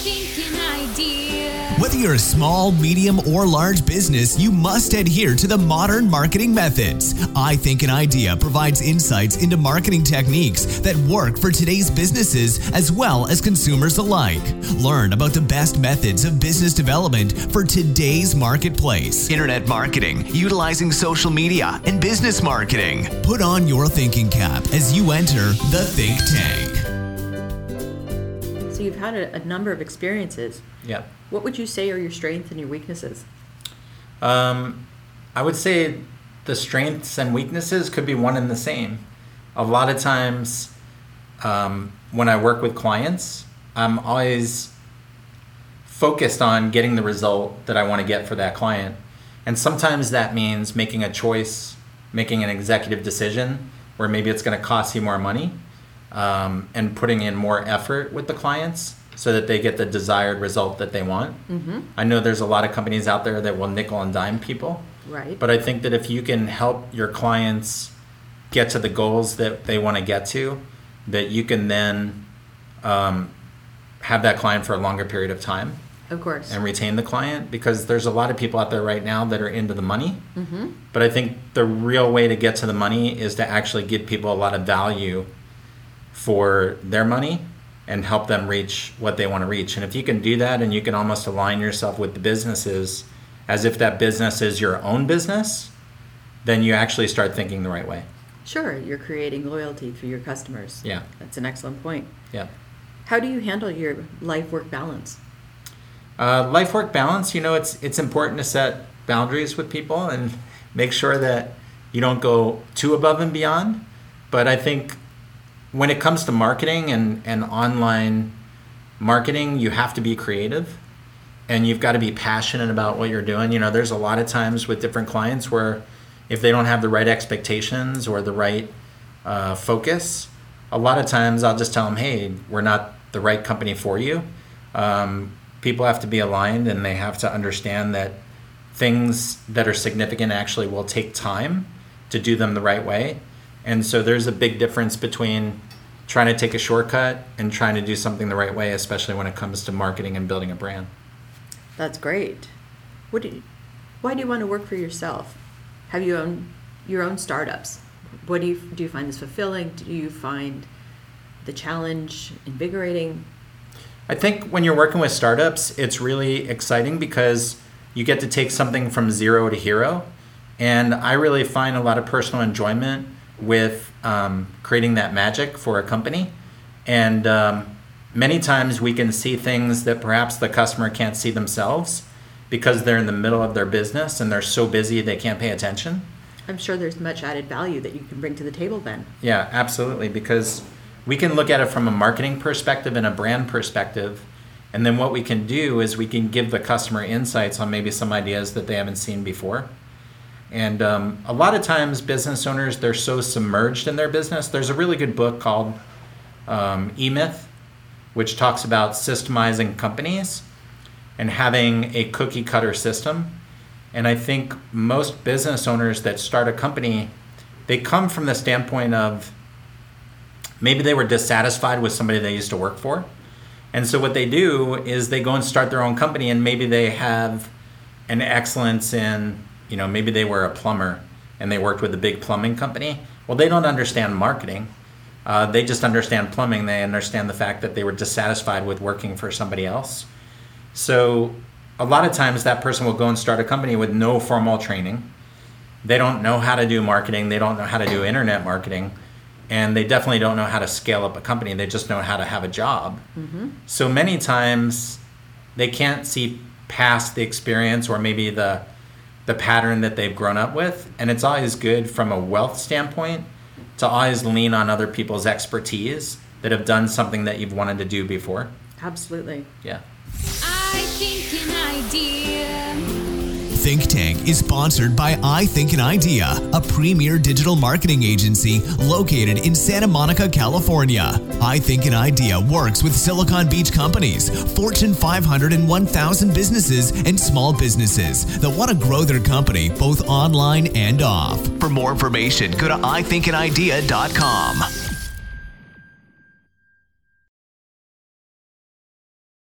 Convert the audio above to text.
think an idea. Whether you're a small, medium, or large business, you must adhere to the modern marketing methods. I Think an Idea provides insights into marketing techniques that work for today's businesses as well as consumers alike. Learn about the best methods of business development for today's marketplace. Internet marketing, utilizing social media, and business marketing. Put on your thinking cap as you enter the Think Tank. So you've had a number of experiences. Yeah. What would you say are your strengths and your weaknesses? I would say the strengths and weaknesses could be one and the same. A lot of times when I work with clients, I'm always focused on getting the result that I want to get for that client. And sometimes that means making a choice, making an executive decision where maybe it's going to cost you more money, and putting in more effort with the clients so that they get the desired result that they want. Mm-hmm. I know there's a lot of companies out there that will nickel and dime people. Right. But I think that if you can help your clients get to the goals that they want to get to, that you can then have that client for a longer period of time. Of course. And retain the client, because there's a lot of people out there right now that are into the money. Mm-hmm. But I think the real way to get to the money is to actually give people a lot of value for their money and help them reach what they want to reach. And if you can do that, and you can almost align yourself with the businesses as if that business is your own business, then you actually start thinking the right way. Sure, you're creating loyalty through your customers. Yeah. That's an excellent point. Yeah. How do you handle your life-work balance? Life-work balance, it's important to set boundaries with people and make sure that you don't go too above and beyond. But I think when it comes to marketing and online marketing, you have to be creative and you've got to be passionate about what you're doing. There's a lot of times with different clients where if they don't have the right expectations or the right focus, a lot of times I'll just tell them, hey, we're not the right company for you. People have to be aligned and they have to understand that things that are significant actually will take time to do them the right way. And so there's a big difference between trying to take a shortcut and trying to do something the right way, especially when it comes to marketing and building a brand. That's great. Why do you want to work for yourself? Have you owned your own startups? Do you find this fulfilling? Do you find the challenge invigorating? I think when you're working with startups, it's really exciting because you get to take something from zero to hero. And I really find a lot of personal enjoyment with creating that magic for a company. And many times we can see things that perhaps the customer can't see themselves because they're in the middle of their business and they're so busy they can't pay attention. I'm sure there's much added value that you can bring to the table then. Yeah, absolutely. Because we can look at it from a marketing perspective and a brand perspective. And then what we can do is we can give the customer insights on maybe some ideas that they haven't seen before. And a lot of times business owners, they're so submerged in their business. There's a really good book called E-Myth, which talks about systemizing companies and having a cookie cutter system. And I think most business owners that start a company, they come from the standpoint of maybe they were dissatisfied with somebody they used to work for. And so what they do is they go and start their own company, and maybe they have an excellence in, maybe they were a plumber and they worked with a big plumbing company. Well, they don't understand marketing. They just understand plumbing. They understand the fact that they were dissatisfied with working for somebody else. So a lot of times that person will go and start a company with no formal training. They don't know how to do marketing. They don't know how to do internet marketing. And they definitely don't know how to scale up a company. They just know how to have a job. Mm-hmm. So many times they can't see past the experience or maybe the pattern that they've grown up with. And it's always good from a wealth standpoint to always lean on other people's expertise that have done something that you've wanted to do before. Absolutely. Yeah. I think an idea. Think Tank is sponsored by I Think an Idea, a premier digital marketing agency located in Santa Monica, California. I Think an Idea works with Silicon Beach companies, Fortune 500 and 1,000 businesses, and small businesses that want to grow their company both online and off. For more information, go to ithinkanidea.com.